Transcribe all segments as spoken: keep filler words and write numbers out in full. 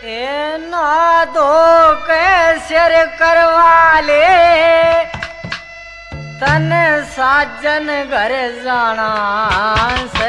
ए ना दो के सिर करवा ले तन साजन घर जाना से।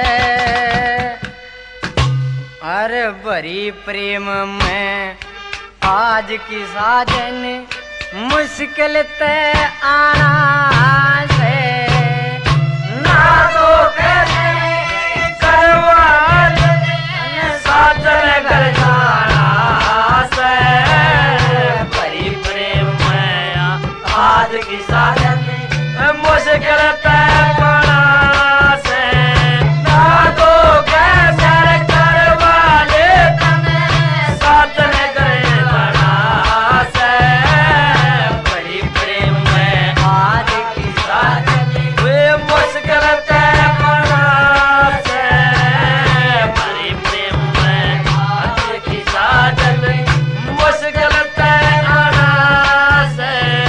अरे बड़ी प्रेम में आज की साजन मुश्किल ते आना से। ना दो के करवा ले साजन घर जाना से। बड़ी प्रेम में आज की साजन मुश्किल ते आना से। ना दो के सिर करवा ले साजन घर जाना से। बड़ी प्रेम में आज की साजन वे मुश्किल ते आना से। बड़ी प्रेम में आज की साजन मुश्किल ते आना से।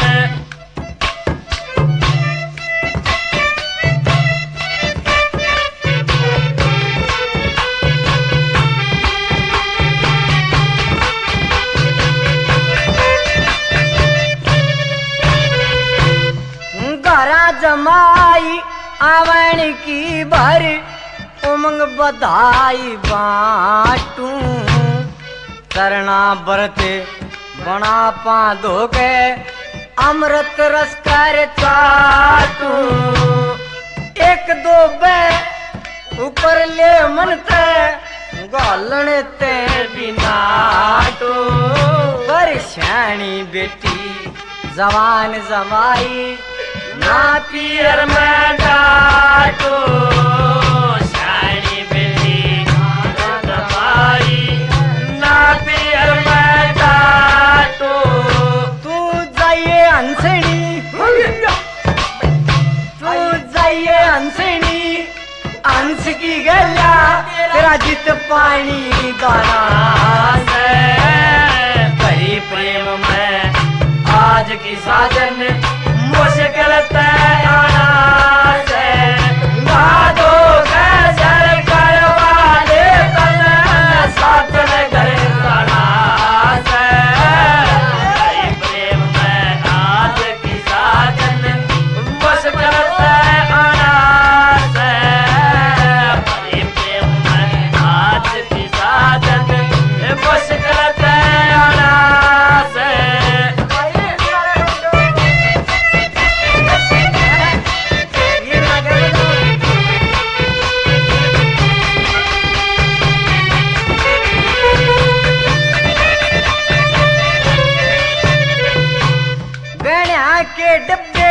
घरा जमाई आवण की भर उमंग बधाई बाटू। करना बरते बना पा धोके अमृत रस कर चाटू। एक दो बे ऊपर ले मन ते गालन ते बिनाटू। पर श्याणी बेटी जवान जमाई ना पियर में डाटो। शानी बेटी दवाई ना पियर में डाटो। तू जाइए हंसनी तू जाइए हंसनी हंस की गला तेरा जित पानी गाना से। बड़ी प्रेम में आज की साजन मुश्किल ते आना से। ना दो के सिर करवा ले तन साजन घर जाना से। बड़ी प्रेम में आज की साजन मुश्किल ते आना से। बड़ी प्रेम में आज की साजन मुश्किल ते आना से। के डब्बे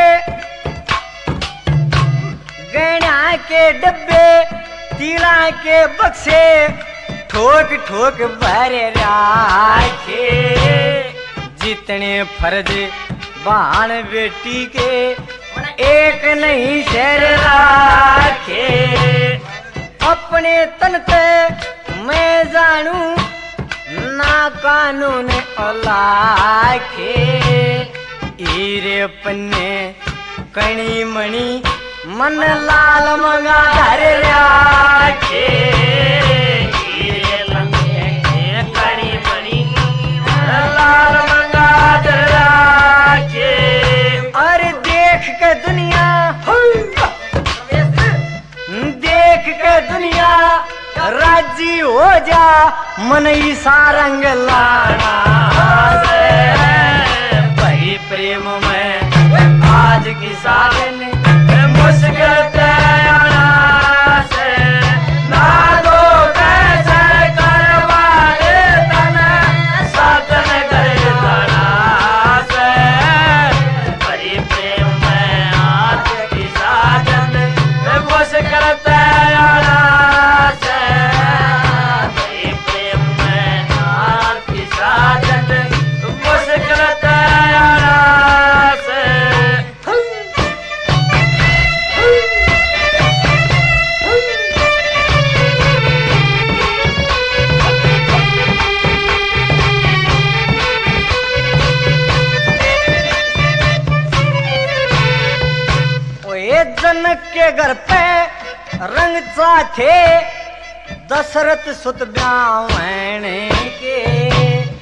गहना के डब्बे तीला के बक्से ठोक ठोक भरे राखे। जितने फर्ज बाण बेटी के एक नहीं शेर राखे। अपने तन पे मैं जानू ना कानून औलाखे। हीरे पन्ने कणी मणि मन लाल मंगा धर राखे। हीरे पन्ने कणी मणि लाल मंगा धर राखे। अरे देख के दुनिया देख के दुनिया राजी हो जा मन ईसा रंग लाना से। प्रेम में आज की साजन मुश्किल ते आना से। ना दो के सिर करवा ले तन साजन घर जाना से। बड़ी प्रेम में आज की साजन मुश्किल ते आना से। बड़ी प्रेम में आज की साजन मुश्किल ते आना से। जनक के घर पे रंग चाहे दशरथ सुत ब्याहने के।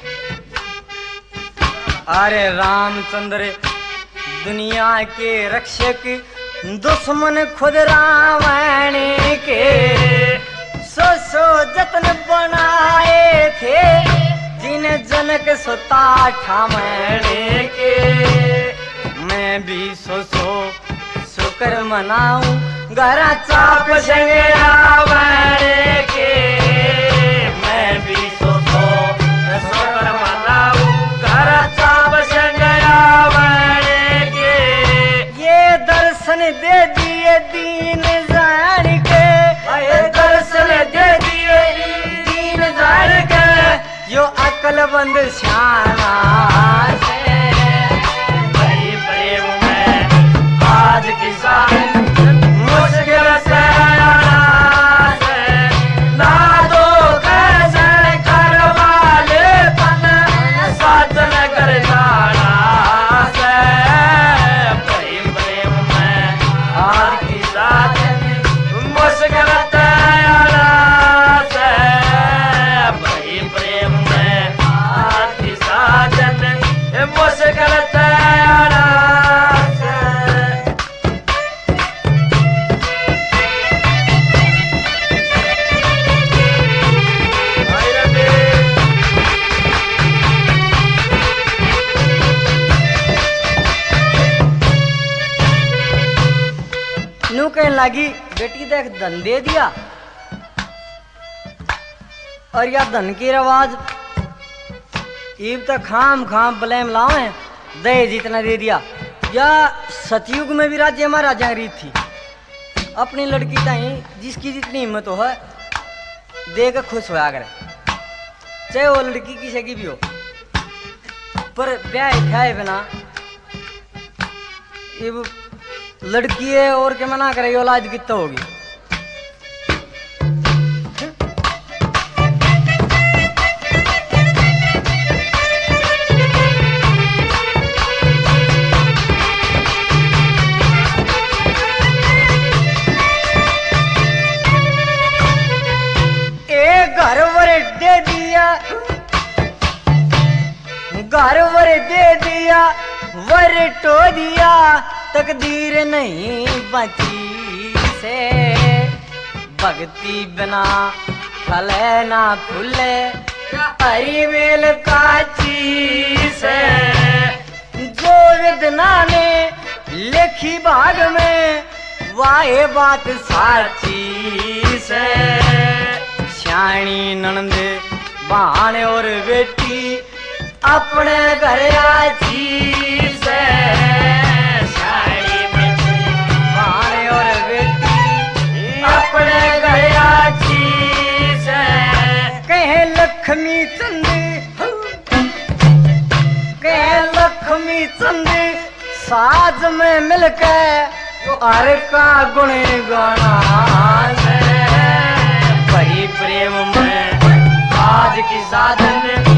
अरे रामचंद्र दुनिया के रक्षक दुश्मन खुद रावण के सो सो जतन बनाए थे जिन जनक सुता ठामने के। मैं भी सो सो शुक्र मनाऊं गरा चाप संग रावण के। मैं भी सो सो शुक्र मनाऊं गरा चाप संग रावण के। ये दर्शन दे दिए दीन जान के, ये दर्शन दे दिए दीन जान के। यो अकलमंद श्यामा से बड़ी प्रेम में आज की शान मुश्किल से ना दो कैसे करवा ले पन साजन कर जाना से। बड़ी प्रेम में आज की शान मुश्किल से बड़ी प्रेम में आज की साजन मुश्किल से। नू कहने लगी बेटी देख धन दे दिया और या धन की रवाज इब तक खाम खाम ब्लेम लावे दहेज इतना दे दिया। या सतयुग में भी राज्य महाराजा रीत थी अपनी लड़की ताई जिसकी जितनी हिम्मत हो है दे के खुश होया करे, चाहे वो लड़की किसी की भी हो। पर ब्याह खाए बिना इब लड़की है और क्या मना करे औलाद कितना होगी। ए घर वर दे दिया, घर वर दे दिया, वर टो दिया, तकदीर नहीं बची से। भक्ति बिना फले ना फूले हरी बेल काची से। जो वेदना ने लिखी भाग में वाहे बात साची से। श्याणी ननद बाण और बेटी अपने घर आची से। अपने गया चीज कहे लक्ष्मी चंद, कहे लक्ष्मी चंद साज में मिलकर अरे का गुण गाना है। वही प्रेम में आज की साधन